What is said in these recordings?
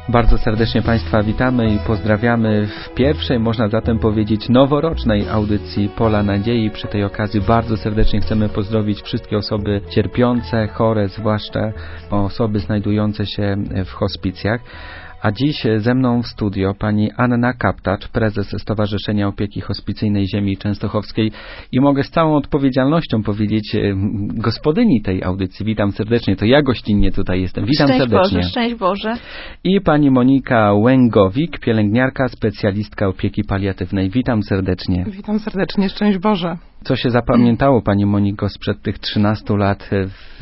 Bardzo serdecznie Państwa witamy i pozdrawiamy w pierwszej, można zatem powiedzieć, noworocznej audycji Pola Nadziei. Przy tej okazji bardzo serdecznie chcemy pozdrowić wszystkie osoby cierpiące, chore, zwłaszcza osoby znajdujące się w hospicjach. A dziś ze mną w studio pani Anna Kaptacz, prezes Stowarzyszenia Opieki Hospicyjnej Ziemi Częstochowskiej i mogę z całą odpowiedzialnością powiedzieć gospodyni tej audycji. Witam serdecznie, to ja gościnnie tutaj jestem. Witam serdecznie. Szczęść Boże. I pani Monika Łęgowik, pielęgniarka, specjalistka opieki paliatywnej. Witam serdecznie. Witam serdecznie, szczęść Boże. Co się zapamiętało, pani Moniko, sprzed tych 13 lat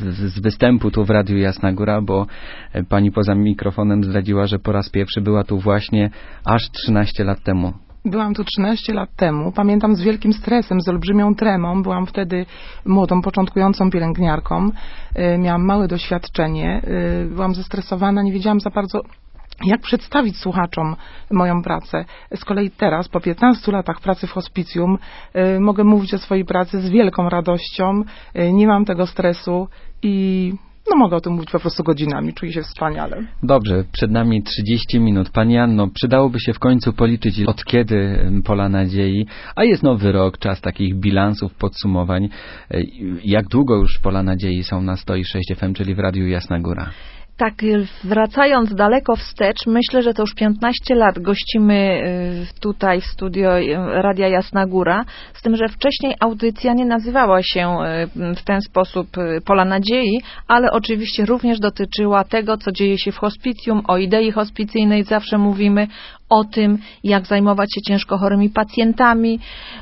z występu tu w Radiu Jasna Góra, bo pani poza mikrofonem zdradziła, że po raz pierwszy była tu właśnie aż 13 lat temu. Byłam tu 13 lat temu. Pamiętam z wielkim stresem, z olbrzymią tremą. Byłam wtedy młodą, początkującą pielęgniarką. Miałam małe doświadczenie. Byłam zestresowana, nie wiedziałam za bardzo, jak przedstawić słuchaczom moją pracę. Z kolei teraz, po 15 latach pracy w hospicjum, mogę mówić o swojej pracy z wielką radością. Nie mam tego stresu i mogę o tym mówić po prostu godzinami. Czuję się wspaniale. Dobrze, przed nami 30 minut. Pani Anno, przydałoby się w końcu policzyć, od kiedy Pola Nadziei, a jest nowy rok, czas takich bilansów, podsumowań. Jak długo już Pola Nadziei są na 106 FM, czyli w Radiu Jasna Góra? Tak, wracając daleko wstecz, myślę, że to już 15 lat gościmy tutaj w studio Radia Jasna Góra, z tym, że wcześniej audycja nie nazywała się w ten sposób Pola Nadziei, ale oczywiście również dotyczyła tego, co dzieje się w hospicjum, o idei hospicyjnej zawsze mówimy, o tym, jak zajmować się ciężko chorymi pacjentami,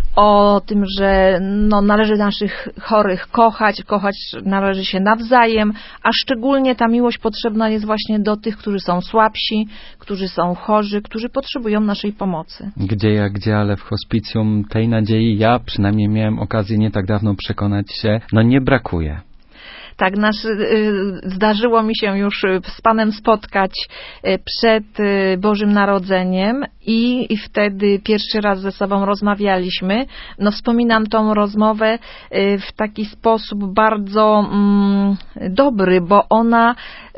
o tym, że należy naszych chorych kochać należy się nawzajem, a szczególnie ta miłość potrzebna jest właśnie do tych, którzy są słabsi, którzy są chorzy, którzy potrzebują naszej pomocy. Gdzie, ale w hospicjum tej nadziei ja przynajmniej miałem okazję nie tak dawno przekonać się, nie brakuje. Tak, zdarzyło mi się już z Panem spotkać przed Bożym Narodzeniem i wtedy pierwszy raz ze sobą rozmawialiśmy. Wspominam tą rozmowę w taki sposób bardzo dobry, bo ona,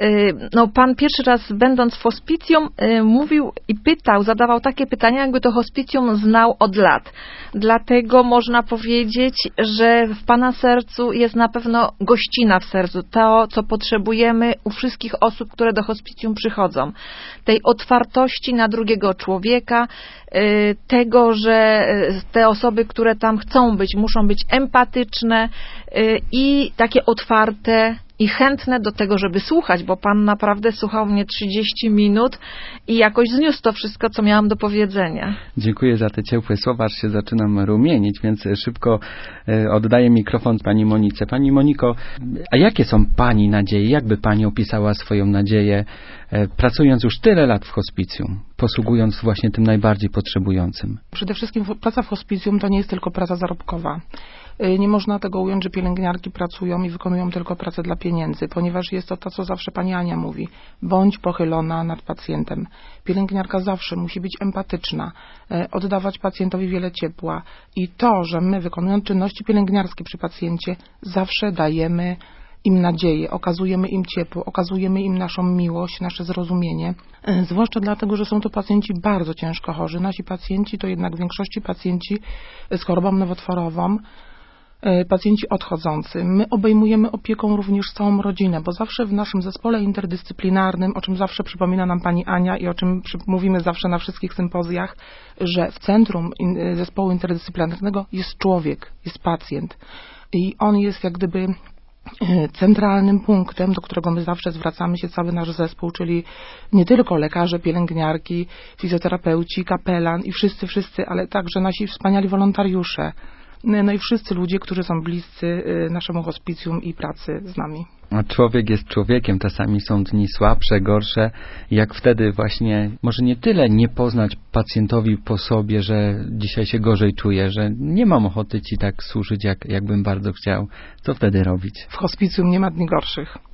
Pan pierwszy raz będąc w hospicjum mówił i zadawał takie pytania, jakby to hospicjum znał od lat. Dlatego można powiedzieć, że w Pana sercu jest na pewno gościna w sercu, to, co potrzebujemy u wszystkich osób, które do hospicjum przychodzą. Tej otwartości na drugiego człowieka, tego, że te osoby, które tam chcą być, muszą być empatyczne i takie otwarte i chętne do tego, żeby słuchać, bo Pan naprawdę słuchał mnie 30 minut i jakoś zniósł to wszystko, co miałam do powiedzenia. Dziękuję za te ciepłe słowa, aż się zaczynam rumienić, więc szybko oddaję mikrofon pani Monice. Pani Moniko, a jakie są Pani nadzieje? Jakby Pani opisała swoją nadzieję, pracując już tyle lat w hospicjum, posługując właśnie tym najbardziej potrzebującym? Przede wszystkim praca w hospicjum to nie jest tylko praca zarobkowa. Nie można tego ująć, że pielęgniarki pracują i wykonują tylko pracę dla pieniędzy, ponieważ jest to, co zawsze pani Ania mówi. Bądź pochylona nad pacjentem. Pielęgniarka zawsze musi być empatyczna, oddawać pacjentowi wiele ciepła i to, że my wykonując czynności pielęgniarskie przy pacjencie, zawsze dajemy im nadzieję, okazujemy im ciepło, okazujemy im naszą miłość, nasze zrozumienie. Zwłaszcza dlatego, że są to pacjenci bardzo ciężko chorzy. Nasi pacjenci to jednak w większości pacjenci z chorobą nowotworową, pacjenci odchodzący. My obejmujemy opieką również całą rodzinę, bo zawsze w naszym zespole interdyscyplinarnym, o czym zawsze przypomina nam pani Ania i o czym mówimy zawsze na wszystkich sympozjach, że w centrum zespołu interdyscyplinarnego jest człowiek, jest pacjent i on jest jak gdyby centralnym punktem, do którego my zawsze zwracamy się, cały nasz zespół, czyli nie tylko lekarze, pielęgniarki, fizjoterapeuci, kapelan i wszyscy, ale także nasi wspaniali wolontariusze. I wszyscy ludzie, którzy są bliscy naszemu hospicjum i pracy z nami. A człowiek jest człowiekiem, czasami są dni słabsze, gorsze. Jak wtedy właśnie, może nie tyle nie poznać pacjentowi po sobie, że dzisiaj się gorzej czuję, że nie mam ochoty ci tak służyć, jakbym bardzo chciał. Co wtedy robić? W hospicjum nie ma dni gorszych.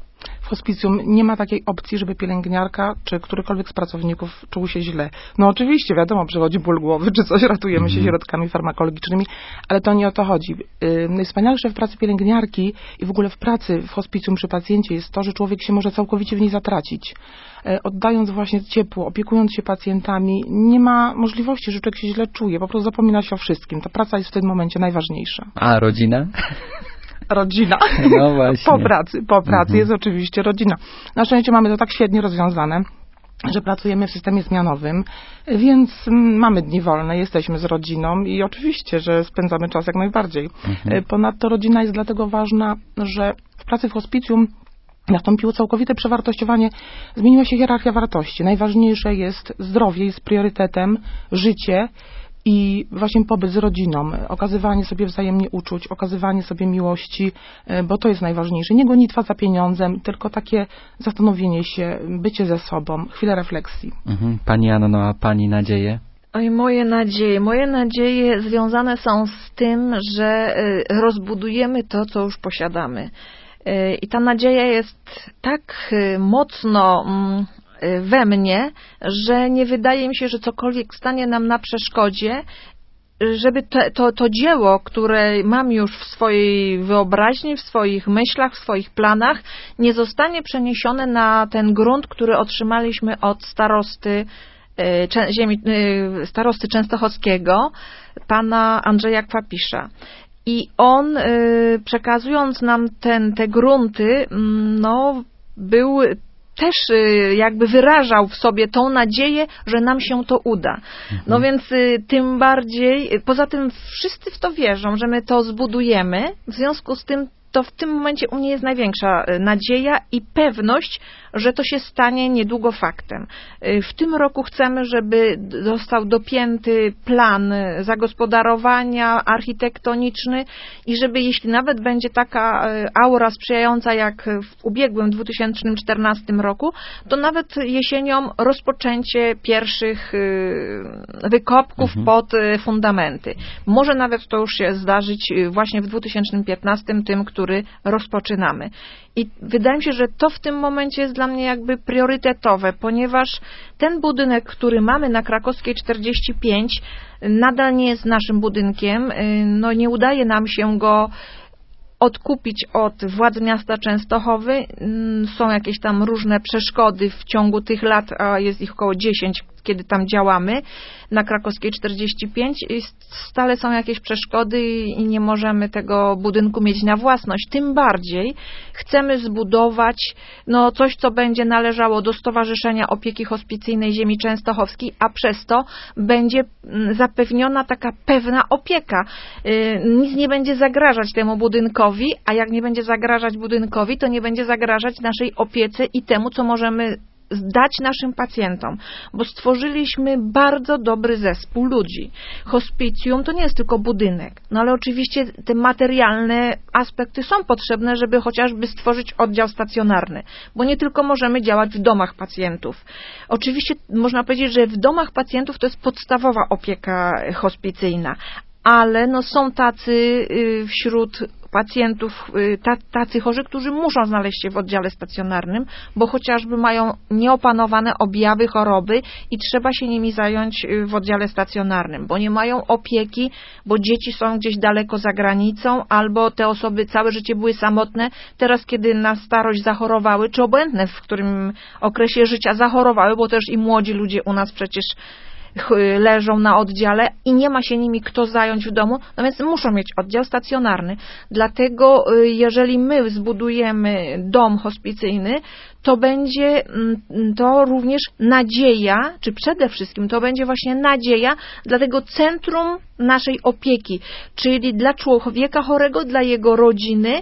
w hospicjum nie ma takiej opcji, żeby pielęgniarka czy którykolwiek z pracowników czuł się źle. No oczywiście, wiadomo, przychodzi ból głowy czy coś, ratujemy się środkami farmakologicznymi, ale to nie o to chodzi. Najwspanialsze w pracy pielęgniarki i w ogóle w pracy w hospicjum przy pacjencie jest to, że człowiek się może całkowicie w niej zatracić. Oddając właśnie ciepło, opiekując się pacjentami, nie ma możliwości, że człowiek się źle czuje, po prostu zapomina się o wszystkim. Ta praca jest w tym momencie najważniejsza. A rodzina? Rodzina. No właśnie. Po pracy jest oczywiście rodzina. Na szczęście mamy to tak świetnie rozwiązane, że pracujemy w systemie zmianowym, więc mamy dni wolne, jesteśmy z rodziną i oczywiście, że spędzamy czas jak najbardziej. Ponadto rodzina jest dlatego ważna, że w pracy w hospicjum nastąpiło całkowite przewartościowanie, zmieniła się hierarchia wartości. Najważniejsze jest zdrowie, jest priorytetem, życie i właśnie pobyt z rodziną, okazywanie sobie wzajemnie uczuć, okazywanie sobie miłości, bo to jest najważniejsze. Nie gonitwa za pieniądzem, tylko takie zastanowienie się, bycie ze sobą, chwilę refleksji. Pani Anno, a Pani nadzieje? Oj, moje nadzieje związane są z tym, że rozbudujemy to, co już posiadamy. I ta nadzieja jest tak mocno we mnie, że nie wydaje mi się, że cokolwiek stanie nam na przeszkodzie, żeby to dzieło, które mam już w swojej wyobraźni, w swoich myślach, w swoich planach, nie zostanie przeniesione na ten grunt, który otrzymaliśmy od starosty częstochowskiego, pana Andrzeja Kwapisza. I on, przekazując nam te grunty, był też jakby wyrażał w sobie tą nadzieję, że nam się to uda. No więc tym bardziej, poza tym wszyscy w to wierzą, że my to zbudujemy, w związku z tym to w tym momencie u mnie jest największa nadzieja i pewność, że to się stanie niedługo faktem. W tym roku chcemy, żeby został dopięty plan zagospodarowania architektoniczny i żeby, jeśli nawet będzie taka aura sprzyjająca jak w ubiegłym 2014 roku, to nawet jesienią rozpoczęcie pierwszych wykopków pod fundamenty. Może nawet to już się zdarzyć właśnie w 2015, tym, który rozpoczynamy. I wydaje mi się, że to w tym momencie jest dla mnie jakby priorytetowe, ponieważ ten budynek, który mamy na Krakowskiej 45, nadal nie jest naszym budynkiem. No nie udaje nam się go odkupić od władz miasta Częstochowy. Są jakieś tam różne przeszkody w ciągu tych lat, a jest ich około 10, kiedy tam działamy, na Krakowskiej 45 i stale są jakieś przeszkody i nie możemy tego budynku mieć na własność. Tym bardziej chcemy zbudować coś, co będzie należało do Stowarzyszenia Opieki Hospicyjnej Ziemi Częstochowskiej, a przez to będzie zapewniona taka pewna opieka. Nic nie będzie zagrażać temu budynkowi, a jak nie będzie zagrażać budynkowi, to nie będzie zagrażać naszej opiece i temu, co możemy dać naszym pacjentom, bo stworzyliśmy bardzo dobry zespół ludzi. Hospicjum to nie jest tylko budynek, ale oczywiście te materialne aspekty są potrzebne, żeby chociażby stworzyć oddział stacjonarny, bo nie tylko możemy działać w domach pacjentów. Oczywiście można powiedzieć, że w domach pacjentów to jest podstawowa opieka hospicyjna, ale są tacy wśród pacjentów, tacy chorzy, którzy muszą znaleźć się w oddziale stacjonarnym, bo chociażby mają nieopanowane objawy choroby i trzeba się nimi zająć w oddziale stacjonarnym, bo nie mają opieki, bo dzieci są gdzieś daleko za granicą, albo te osoby całe życie były samotne, teraz kiedy na starość zachorowały, czy obojętne w którym okresie życia zachorowały, bo też i młodzi ludzie u nas przecież leżą na oddziale i nie ma się nimi kto zająć w domu, więc muszą mieć oddział stacjonarny. Dlatego jeżeli my zbudujemy dom hospicyjny, to będzie to również nadzieja, czy przede wszystkim to będzie właśnie nadzieja dla tego centrum naszej opieki, czyli dla człowieka chorego, dla jego rodziny,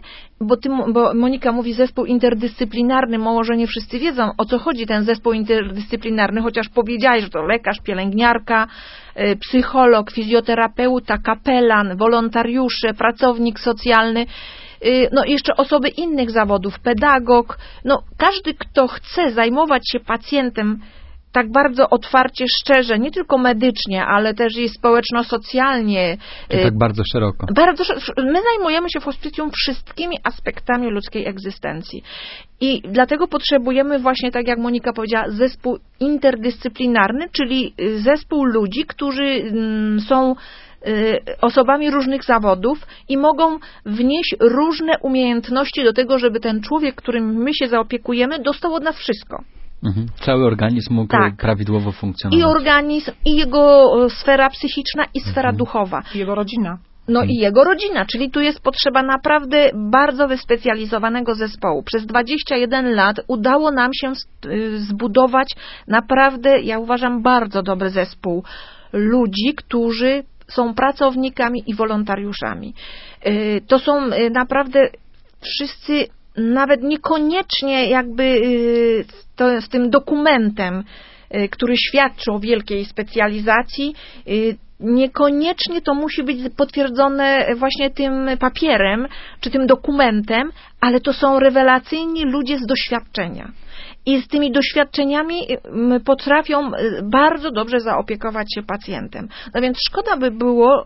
bo Monika mówi zespół interdyscyplinarny, może nie wszyscy wiedzą, o co chodzi ten zespół interdyscyplinarny, chociaż powiedziałeś, że to lekarz, pielęgniarka, psycholog, fizjoterapeuta, kapelan, wolontariusze, pracownik socjalny, jeszcze osoby innych zawodów, pedagog, każdy, kto chce zajmować się pacjentem tak bardzo otwarcie, szczerze, nie tylko medycznie, ale też i społeczno-socjalnie. Czy tak bardzo szeroko? My zajmujemy się w hospicjum wszystkimi aspektami ludzkiej egzystencji. I dlatego potrzebujemy właśnie, tak jak Monika powiedziała, zespół interdyscyplinarny, czyli zespół ludzi, którzy są osobami różnych zawodów i mogą wnieść różne umiejętności do tego, żeby ten człowiek, którym my się zaopiekujemy, dostał od nas wszystko. Cały organizm mógł prawidłowo funkcjonować. I organizm, i jego sfera psychiczna, i sfera duchowa. I jego rodzina. No i jego rodzina, czyli tu jest potrzeba naprawdę bardzo wyspecjalizowanego zespołu. Przez 21 lat udało nam się zbudować naprawdę, ja uważam, bardzo dobry zespół ludzi, którzy są pracownikami i wolontariuszami. To są naprawdę wszyscy, nawet niekoniecznie jakby z tym dokumentem, który świadczy o wielkiej specjalizacji, niekoniecznie to musi być potwierdzone właśnie tym papierem, czy tym dokumentem, ale to są rewelacyjni ludzie z doświadczenia. I z tymi doświadczeniami potrafią bardzo dobrze zaopiekować się pacjentem. No więc szkoda by było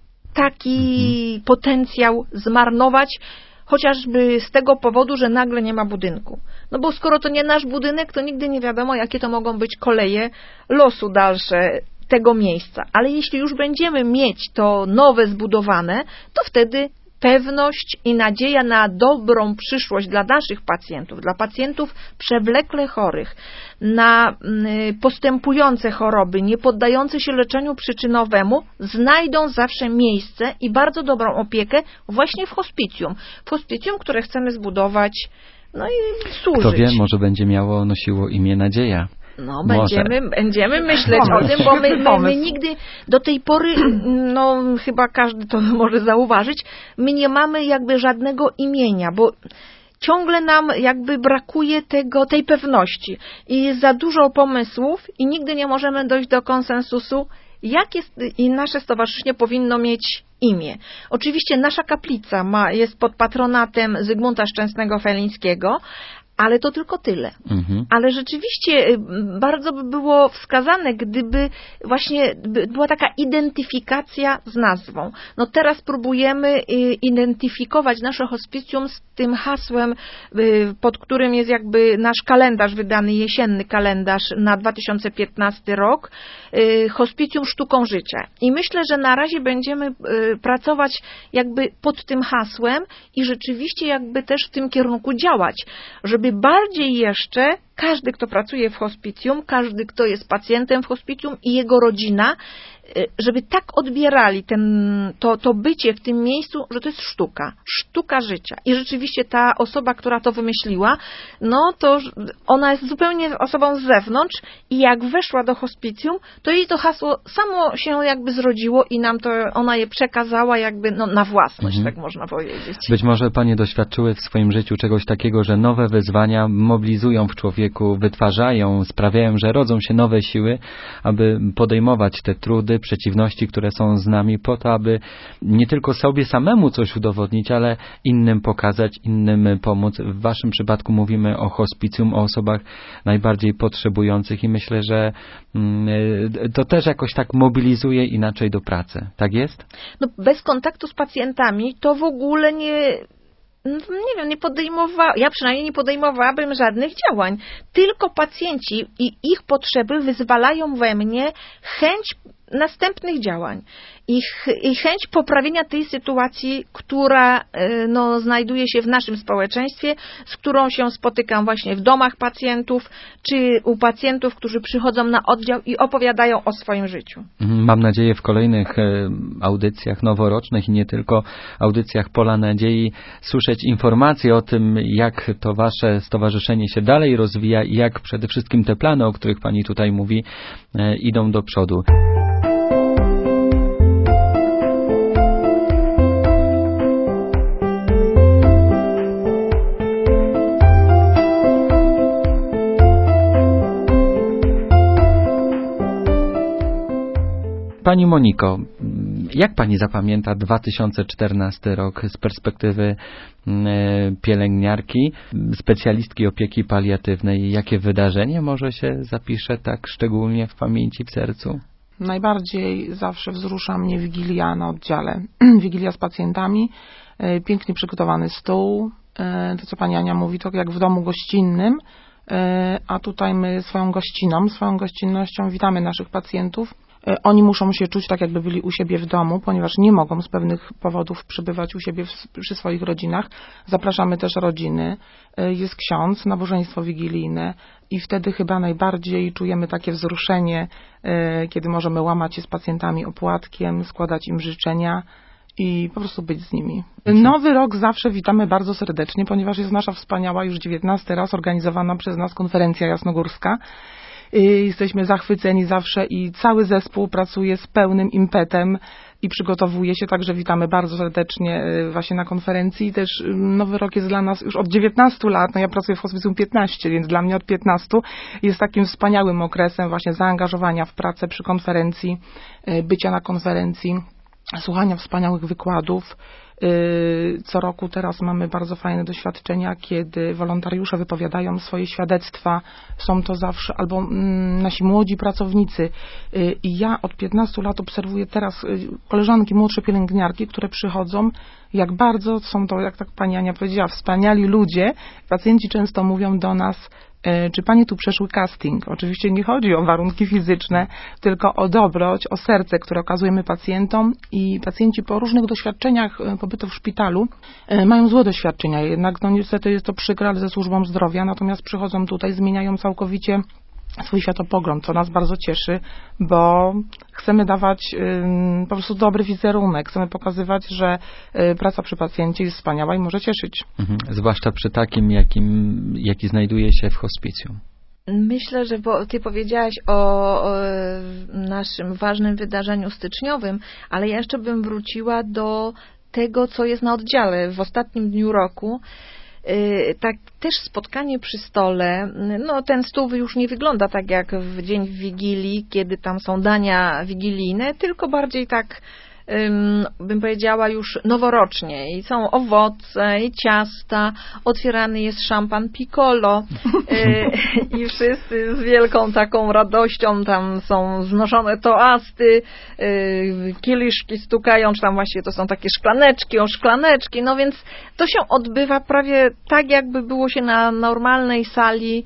taki potencjał zmarnować, chociażby z tego powodu, że nagle nie ma budynku. No bo skoro to nie nasz budynek, to nigdy nie wiadomo, jakie to mogą być koleje losu dalsze tego miejsca. Ale jeśli już będziemy mieć to nowe zbudowane, to wtedy pewność i nadzieja na dobrą przyszłość dla naszych pacjentów, dla pacjentów przewlekle chorych, na postępujące choroby, nie poddające się leczeniu przyczynowemu, znajdą zawsze miejsce i bardzo dobrą opiekę właśnie w hospicjum. W hospicjum, które chcemy zbudować, no i służyć. Kto wie, może będzie nosiło imię Nadzieja. No, będziemy myśleć o tym, bo my nigdy do tej pory, no chyba każdy to może zauważyć, my nie mamy jakby żadnego imienia, bo ciągle nam jakby brakuje tej pewności i jest za dużo pomysłów i nigdy nie możemy dojść do konsensusu, i nasze stowarzyszenie powinno mieć imię. Oczywiście nasza kaplica jest pod patronatem Zygmunta Szczęsnego-Felińskiego, ale to tylko tyle. Ale rzeczywiście bardzo by było wskazane, gdyby właśnie była taka identyfikacja z nazwą. No teraz próbujemy identyfikować nasze hospicjum z tym hasłem, pod którym jest jakby nasz kalendarz wydany, jesienny kalendarz na 2015 rok, Hospicjum Sztuką Życia. I myślę, że na razie będziemy pracować jakby pod tym hasłem i rzeczywiście jakby też w tym kierunku działać, żeby bardziej jeszcze każdy, kto pracuje w hospicjum, każdy, kto jest pacjentem w hospicjum i jego rodzina, żeby tak odbierali to bycie w tym miejscu, że to jest sztuka życia. I rzeczywiście ta osoba, która to wymyśliła, no to ona jest zupełnie osobą z zewnątrz i jak weszła do hospicjum, to jej to hasło samo się jakby zrodziło i nam to ona je przekazała jakby na własność, tak można powiedzieć. Być może panie doświadczyły w swoim życiu czegoś takiego, że nowe wyzwania mobilizują w człowieku, wytwarzają, sprawiają, że rodzą się nowe siły, aby podejmować te trudy, przeciwności, które są z nami, po to, aby nie tylko sobie samemu coś udowodnić, ale innym pokazać, innym pomóc. W waszym przypadku mówimy o hospicjum, o osobach najbardziej potrzebujących i myślę, że to też jakoś tak mobilizuje inaczej do pracy. Tak jest? No, bez kontaktu z pacjentami to w ogóle ja przynajmniej nie podejmowałabym żadnych działań. Tylko pacjenci i ich potrzeby wyzwalają we mnie chęć następnych działań i chęć poprawienia tej sytuacji, która znajduje się w naszym społeczeństwie, z którą się spotykam właśnie w domach pacjentów, czy u pacjentów, którzy przychodzą na oddział i opowiadają o swoim życiu. Mam nadzieję w kolejnych audycjach noworocznych i nie tylko audycjach Pola Nadziei słyszeć informacje o tym, jak to wasze stowarzyszenie się dalej rozwija i jak przede wszystkim te plany, o których pani tutaj mówi, idą do przodu. Pani Moniko, Jak pani zapamięta 2014 rok z perspektywy pielęgniarki, specjalistki opieki paliatywnej? Jakie wydarzenie może się zapisze tak szczególnie w pamięci, w sercu? Najbardziej zawsze wzrusza mnie Wigilia na oddziale. Wigilia z pacjentami, pięknie przygotowany stół, to co pani Ania mówi, to jak w domu gościnnym, a tutaj my swoją gościnnością witamy naszych pacjentów. Oni muszą się czuć tak, jakby byli u siebie w domu, ponieważ nie mogą z pewnych powodów przybywać u siebie przy swoich rodzinach. Zapraszamy też rodziny. Jest ksiądz, nabożeństwo wigilijne i wtedy chyba najbardziej czujemy takie wzruszenie, kiedy możemy łamać się z pacjentami opłatkiem, składać im życzenia i po prostu być z nimi. Nowy rok zawsze witamy bardzo serdecznie, ponieważ jest nasza wspaniała już 19 raz organizowana przez nas konferencja jasnogórska. Jesteśmy zachwyceni zawsze i cały zespół pracuje z pełnym impetem i przygotowuje się, także witamy bardzo serdecznie właśnie na konferencji. Też Nowy Rok jest dla nas już od 19 lat, no ja pracuję w hospicjum 15, więc dla mnie od 15 jest takim wspaniałym okresem właśnie zaangażowania w pracę przy konferencji, bycia na konferencji, słuchania wspaniałych wykładów. Co roku teraz mamy bardzo fajne doświadczenia, kiedy wolontariusze wypowiadają swoje świadectwa. Są to zawsze albo nasi młodzi pracownicy. I ja od 15 lat obserwuję teraz koleżanki, młodsze pielęgniarki, które przychodzą, jak bardzo są to, jak tak pani Ania powiedziała, wspaniali ludzie. Pacjenci często mówią do nas, czy panie tu przeszły casting? Oczywiście nie chodzi o warunki fizyczne, tylko o dobroć, o serce, które okazujemy pacjentom i pacjenci po różnych doświadczeniach pobytu w szpitalu mają złe doświadczenia. Jednak no niestety jest to przykre, ale ze służbą zdrowia, natomiast przychodzą tutaj, zmieniają całkowicie swój światopogląd, co nas bardzo cieszy, bo chcemy dawać po prostu dobry wizerunek, chcemy pokazywać, że praca przy pacjencie jest wspaniała i może cieszyć. Zwłaszcza przy takim, jaki znajduje się w hospicjum. Myślę, że bo ty powiedziałaś o naszym ważnym wydarzeniu styczniowym, ale ja jeszcze bym wróciła do tego, co jest na oddziale w ostatnim dniu roku. Tak też spotkanie przy stole, no ten stół już nie wygląda tak jak w dzień Wigilii, kiedy tam są dania wigilijne, tylko bardziej tak, bym powiedziała, już noworocznie. I są owoce, i ciasta, otwierany jest szampan Piccolo i wszyscy z wielką taką radością tam są znoszone toasty, kieliszki stukają, czy tam właściwie to są takie szklaneczki o szklaneczki, no więc to się odbywa prawie tak, jakby było się na normalnej sali,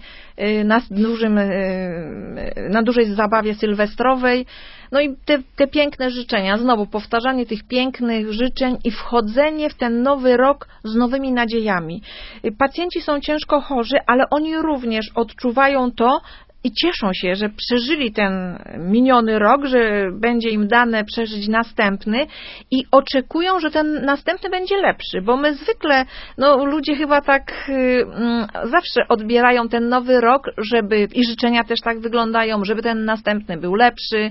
na dużej zabawie sylwestrowej. No i te piękne życzenia, znowu powtarzanie tych pięknych życzeń i wchodzenie w ten nowy rok z nowymi nadziejami. Pacjenci są ciężko chorzy, ale oni również odczuwają to i cieszą się, że przeżyli ten miniony rok, że będzie im dane przeżyć następny i oczekują, że ten następny będzie lepszy, bo my zwykle, no ludzie chyba tak zawsze odbierają ten nowy rok, żeby, i życzenia też tak wyglądają, żeby ten następny był lepszy,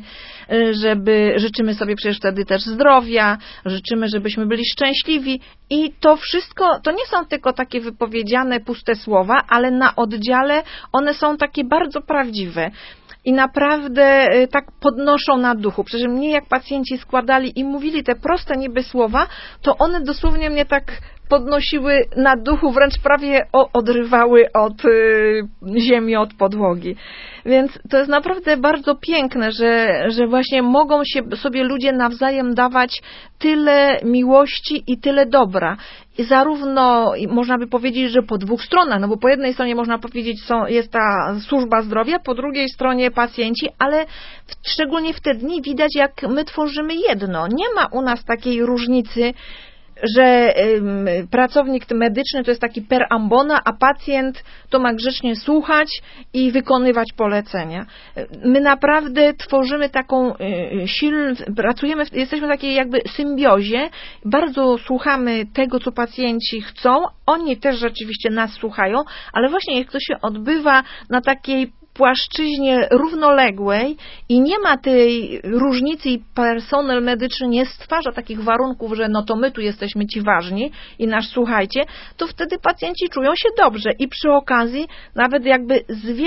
życzymy sobie przecież wtedy też zdrowia, życzymy, żebyśmy byli szczęśliwi i to wszystko, to nie są tylko takie wypowiedziane puste słowa, ale na oddziale one są takie bardzo prawdziwe. I naprawdę tak podnoszą na duchu. Przecież mnie jak pacjenci składali i mówili te proste niby słowa, to one dosłownie mnie tak podnosiły na duchu, wręcz prawie odrywały od ziemi, od podłogi. Więc to jest naprawdę bardzo piękne, że właśnie mogą sobie ludzie nawzajem dawać tyle miłości i tyle dobra. I zarówno można by powiedzieć, że po dwóch stronach, no bo po jednej stronie można powiedzieć, jest ta służba zdrowia, po drugiej stronie pacjenci, ale szczególnie w te dni widać, jak my tworzymy jedno. Nie ma u nas takiej różnicy, że pracownik medyczny to jest taki per ambona, a pacjent to ma grzecznie słuchać i wykonywać polecenia. My naprawdę tworzymy taką pracujemy, jesteśmy w takiej jakby symbiozie, bardzo słuchamy tego, co pacjenci chcą, oni też rzeczywiście nas słuchają, ale właśnie jak to się odbywa na takiej płaszczyźnie równoległej i nie ma tej różnicy i personel medyczny nie stwarza takich warunków, że no to my tu jesteśmy ci ważni i nas słuchajcie, to wtedy pacjenci czują się dobrze i przy okazji nawet jakby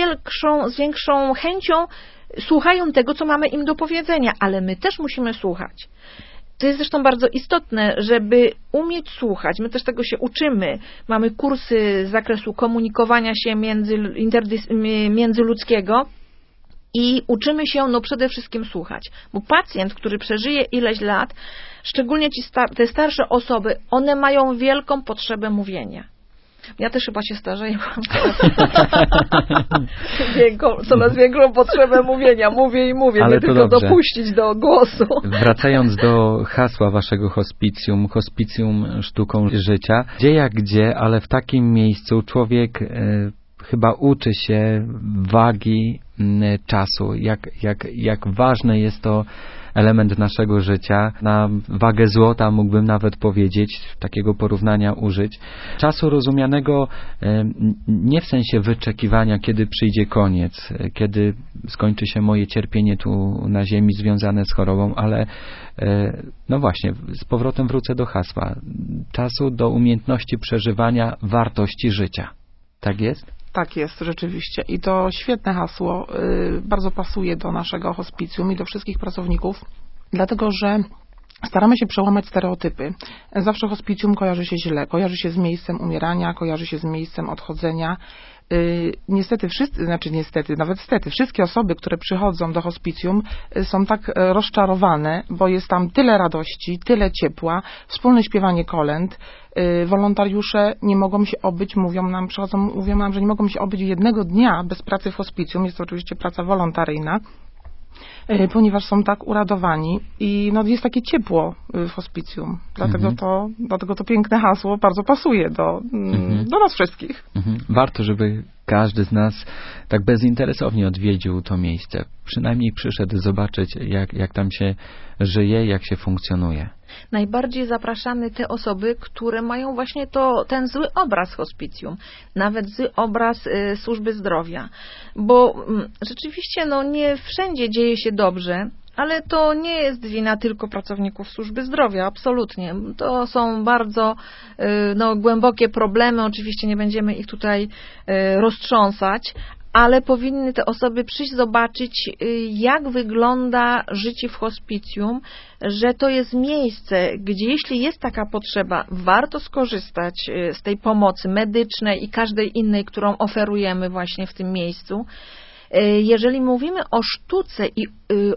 z większą chęcią słuchają tego, co mamy im do powiedzenia, ale my też musimy słuchać. To jest zresztą bardzo istotne, żeby umieć słuchać. My też tego się uczymy. Mamy kursy z zakresu komunikowania się międzyludzkiego i uczymy się przede wszystkim słuchać. Bo pacjent, który przeżyje ileś lat, szczególnie te starsze osoby, one mają wielką potrzebę mówienia. Ja też chyba się starzeję, coraz większą potrzebę mówienia. Mówię i mówię, ale nie tylko dobrze. Dopuścić do głosu. Wracając do hasła waszego hospicjum, hospicjum sztuką życia, gdzie jak gdzie, ale w takim miejscu człowiek chyba uczy się wagi czasu, jak ważny jest to element naszego życia. Na wagę złota mógłbym nawet powiedzieć, takiego porównania użyć. Czasu rozumianego nie w sensie wyczekiwania, kiedy przyjdzie koniec, kiedy skończy się moje cierpienie tu na ziemi związane z chorobą, ale no właśnie, z powrotem wrócę do hasła. Czasu do umiejętności przeżywania wartości życia. Tak jest? Tak jest, rzeczywiście. I to świetne hasło, bardzo pasuje do naszego hospicjum i do wszystkich pracowników, dlatego że staramy się przełamać stereotypy. Zawsze hospicjum kojarzy się źle, kojarzy się z miejscem umierania, kojarzy się z miejscem odchodzenia. Niestety, wszystkie osoby, które przychodzą do hospicjum, są tak rozczarowane, bo jest tam tyle radości, tyle ciepła, wspólne śpiewanie kolęd. Wolontariusze nie mogą się obyć, mówią nam, że nie mogą się obyć jednego dnia bez pracy w hospicjum. Jest to oczywiście praca wolontaryjna, ponieważ są tak uradowani i jest takie ciepło w hospicjum. Dlatego to piękne hasło bardzo pasuje do nas wszystkich. Warto, żeby każdy z nas tak bezinteresownie odwiedził to miejsce. Przynajmniej przyszedł zobaczyć, jak tam się żyje, jak się funkcjonuje. Najbardziej zapraszamy te osoby, które mają właśnie ten zły obraz hospicjum, nawet zły obraz służby zdrowia, bo rzeczywiście nie wszędzie dzieje się dobrze, ale to nie jest wina tylko pracowników służby zdrowia, absolutnie. To są bardzo głębokie problemy, oczywiście nie będziemy ich tutaj roztrząsać, ale powinny te osoby przyjść zobaczyć, jak wygląda życie w hospicjum, że to jest miejsce, gdzie jeśli jest taka potrzeba, warto skorzystać z tej pomocy medycznej i każdej innej, którą oferujemy właśnie w tym miejscu. Jeżeli mówimy o sztuce i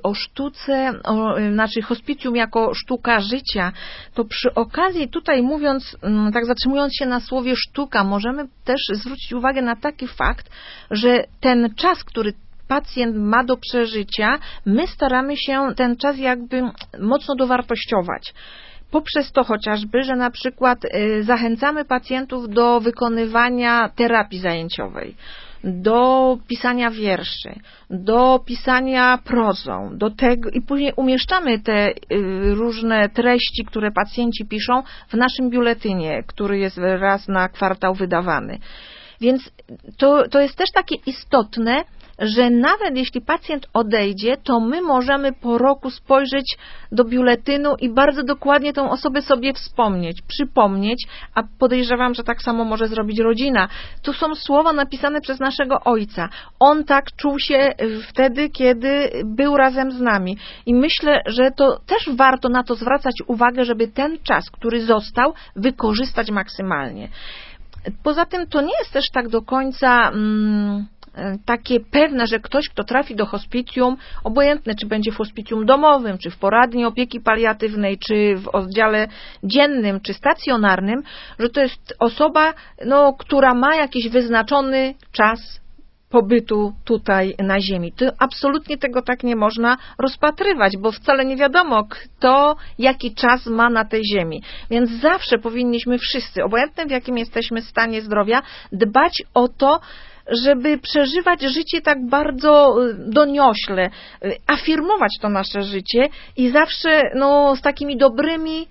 o hospicjum jako sztuka życia, to przy okazji tutaj mówiąc, tak zatrzymując się na słowie sztuka, możemy też zwrócić uwagę na taki fakt, że ten czas, który pacjent ma do przeżycia, my staramy się ten czas jakby mocno dowartościować. Poprzez to chociażby, że na przykład zachęcamy pacjentów do wykonywania terapii zajęciowej, do pisania wierszy, do pisania prozą, do tego i później umieszczamy te różne treści, które pacjenci piszą w naszym biuletynie, który jest raz na kwartał wydawany. Więc to jest też takie istotne, że nawet jeśli pacjent odejdzie, to my możemy po roku spojrzeć do biuletynu i bardzo dokładnie tą osobę sobie przypomnieć, a podejrzewam, że tak samo może zrobić rodzina. Tu są słowa napisane przez naszego ojca. On tak czuł się wtedy, kiedy był razem z nami. I myślę, że to też warto na to zwracać uwagę, żeby ten czas, który został, wykorzystać maksymalnie. Poza tym to nie jest też tak do końca takie pewne, że ktoś, kto trafi do hospicjum, obojętne czy będzie w hospicjum domowym, czy w poradni opieki paliatywnej, czy w oddziale dziennym, czy stacjonarnym, że to jest osoba, która ma jakiś wyznaczony czas pobytu tutaj na ziemi. To absolutnie tego tak nie można rozpatrywać, bo wcale nie wiadomo, kto jaki czas ma na tej ziemi. Więc zawsze powinniśmy wszyscy, obojętnie w jakim jesteśmy stanie zdrowia, dbać o to, żeby przeżywać życie tak bardzo doniośle, afirmować to nasze życie i zawsze z takimi dobrymi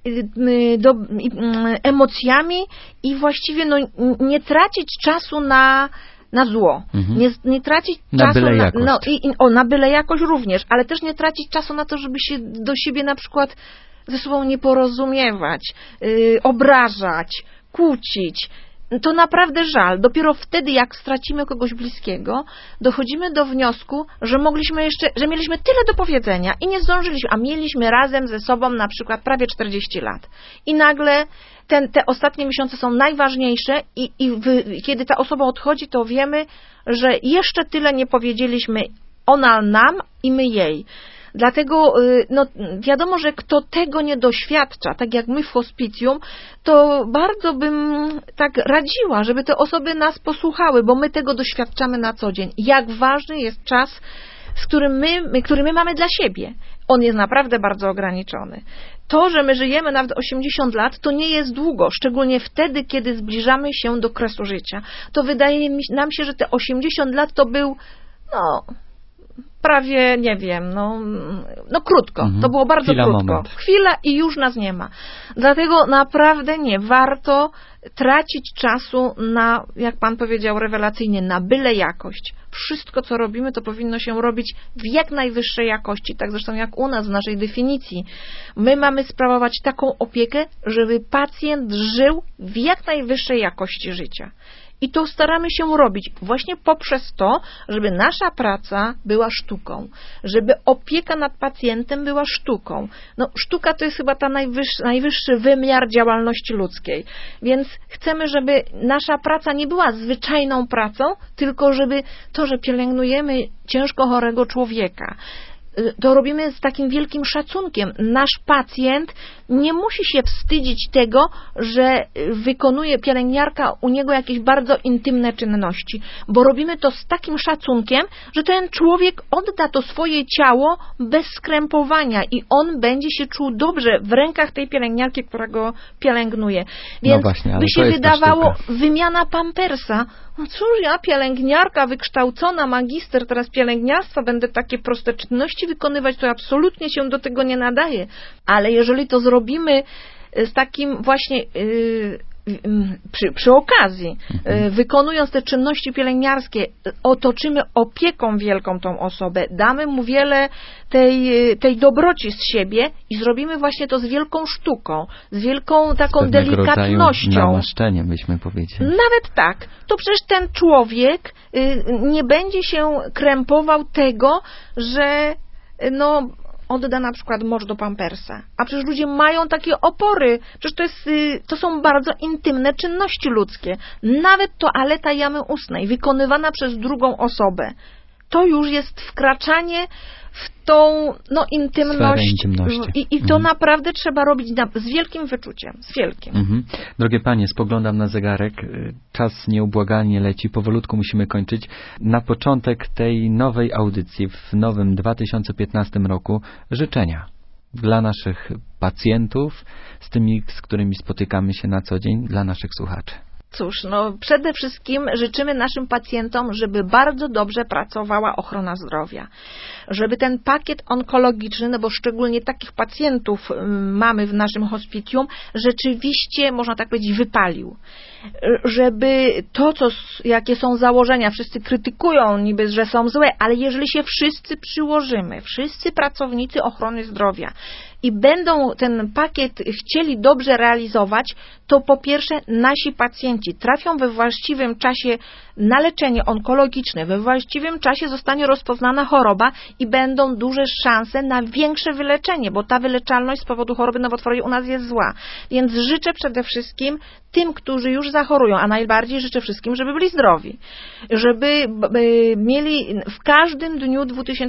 emocjami i właściwie nie tracić czasu na zło. Nie tracić czasu na byle jakość również, ale też nie tracić czasu na to, żeby się do siebie na przykład ze sobą nie porozumiewać, obrażać, kłócić. to naprawdę żal. Dopiero wtedy, jak stracimy kogoś bliskiego, dochodzimy do wniosku, że mieliśmy tyle do powiedzenia i nie zdążyliśmy, a mieliśmy razem ze sobą na przykład prawie 40 lat. I nagle te ostatnie miesiące są najważniejsze i kiedy ta osoba odchodzi, to wiemy, że jeszcze tyle nie powiedzieliśmy, ona nam i my jej. Dlatego wiadomo, że kto tego nie doświadcza, tak jak my w hospicjum, to bardzo bym tak radziła, żeby te osoby nas posłuchały, bo my tego doświadczamy na co dzień. Jak ważny jest czas, który my mamy dla siebie. On jest naprawdę bardzo ograniczony. To, że my żyjemy nawet 80 lat, to nie jest długo, szczególnie wtedy, kiedy zbliżamy się do kresu życia. To wydaje nam się, że te 80 lat to był, prawie, nie wiem, krótko. To było bardzo krótko. Moment. Chwila i już nas nie ma. Dlatego naprawdę nie warto tracić czasu na, jak Pan powiedział rewelacyjnie, na byle jakość. Wszystko, co robimy, to powinno się robić w jak najwyższej jakości. Tak zresztą jak u nas w naszej definicji. My mamy sprawować taką opiekę, żeby pacjent żył w jak najwyższej jakości życia. I to staramy się robić właśnie poprzez to, żeby nasza praca była sztuką, żeby opieka nad pacjentem była sztuką. Sztuka to jest chyba ta najwyższy wymiar działalności ludzkiej. Więc chcemy, żeby nasza praca nie była zwyczajną pracą, tylko żeby to, że pielęgnujemy ciężko chorego człowieka, to robimy z takim wielkim szacunkiem. Nasz pacjent nie musi się wstydzić tego, że wykonuje pielęgniarka u niego jakieś bardzo intymne czynności, bo robimy to z takim szacunkiem, że ten człowiek odda to swoje ciało bez skrępowania i on będzie się czuł dobrze w rękach tej pielęgniarki, która go pielęgnuje. Więc właśnie, by się wydawało, wymiana pampersa, cóż, ja pielęgniarka wykształcona, magister teraz pielęgniarstwa, będę takie proste czynności wykonywać, to absolutnie się do tego nie nadaje. Ale jeżeli to zrobimy z takim właśnie przy okazji, wykonując te czynności pielęgniarskie, otoczymy opieką wielką tą osobę, damy mu wiele tej dobroci z siebie i zrobimy właśnie to z wielką sztuką, z wielką taką delikatnością. Namaszczeniem, byśmy powiedzieli. Nawet tak. To przecież ten człowiek nie będzie się krępował tego, że odda na przykład mocz do pampersa. A przecież ludzie mają takie opory. Przecież to są bardzo intymne czynności ludzkie. Nawet toaleta jamy ustnej, wykonywana przez drugą osobę, to już jest wkraczanie w tą intymność. I to naprawdę trzeba robić z wielkim wyczuciem. Z wielkim. Drogie panie, spoglądam na zegarek. Czas nieubłagalnie leci. Powolutku musimy kończyć. Na początek tej nowej audycji w nowym 2015 roku życzenia dla naszych pacjentów, z tymi, z którymi spotykamy się na co dzień, dla naszych słuchaczy. Cóż, przede wszystkim życzymy naszym pacjentom, żeby bardzo dobrze pracowała ochrona zdrowia. Żeby ten pakiet onkologiczny, bo szczególnie takich pacjentów mamy w naszym hospicjum, rzeczywiście, można tak powiedzieć, wypalił. Żeby jakie są założenia, wszyscy krytykują niby, że są złe, ale jeżeli się wszyscy przyłożymy, wszyscy pracownicy ochrony zdrowia i będą ten pakiet chcieli dobrze realizować, to po pierwsze nasi pacjenci trafią we właściwym czasie na leczenie onkologiczne, we właściwym czasie zostanie rozpoznana choroba i będą duże szanse na większe wyleczenie, bo ta wyleczalność z powodu choroby nowotworowej u nas jest zła. Więc życzę przede wszystkim tym, którzy już zachorują, a najbardziej życzę wszystkim, żeby byli zdrowi. Żeby mieli w każdym dniu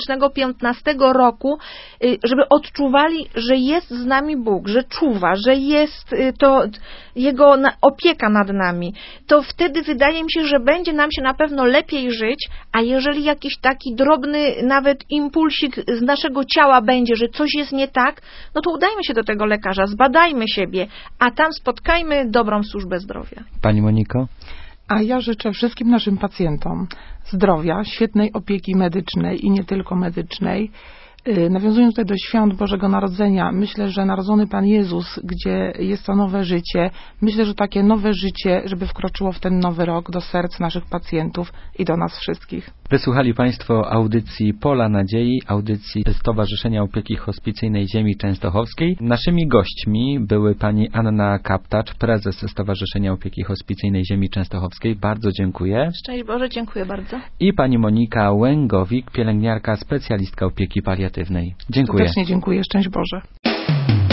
2015 roku, żeby odczuwali, że jest z nami Bóg, że czuwa, że jest to Jego opieka nad nami. To wtedy wydaje mi się, że będzie nam się na pewno lepiej żyć, a jeżeli jakiś taki drobny nawet impulsik z naszego ciała będzie, że coś jest nie tak, to udajmy się do tego lekarza, zbadajmy siebie, a tam spotkajmy dobrą służbę zdrowia. Pani Moniko? A ja życzę wszystkim naszym pacjentom zdrowia, świetnej opieki medycznej i nie tylko medycznej. Nawiązując tutaj do świąt Bożego Narodzenia, myślę, że narodzony Pan Jezus, gdzie jest to nowe życie, myślę, że takie nowe życie, żeby wkroczyło w ten nowy rok do serc naszych pacjentów i do nas wszystkich. Wysłuchali Państwo audycji Pola Nadziei, audycji Stowarzyszenia Opieki Hospicyjnej Ziemi Częstochowskiej. Naszymi gośćmi były pani Anna Kaptacz, prezes Stowarzyszenia Opieki Hospicyjnej Ziemi Częstochowskiej. Bardzo dziękuję. Szczęść Boże, dziękuję bardzo. I pani Monika Łęgowik, pielęgniarka, specjalistka opieki paliatywnej. Dziękuję. Serdecznie dziękuję. Szczęść Boże.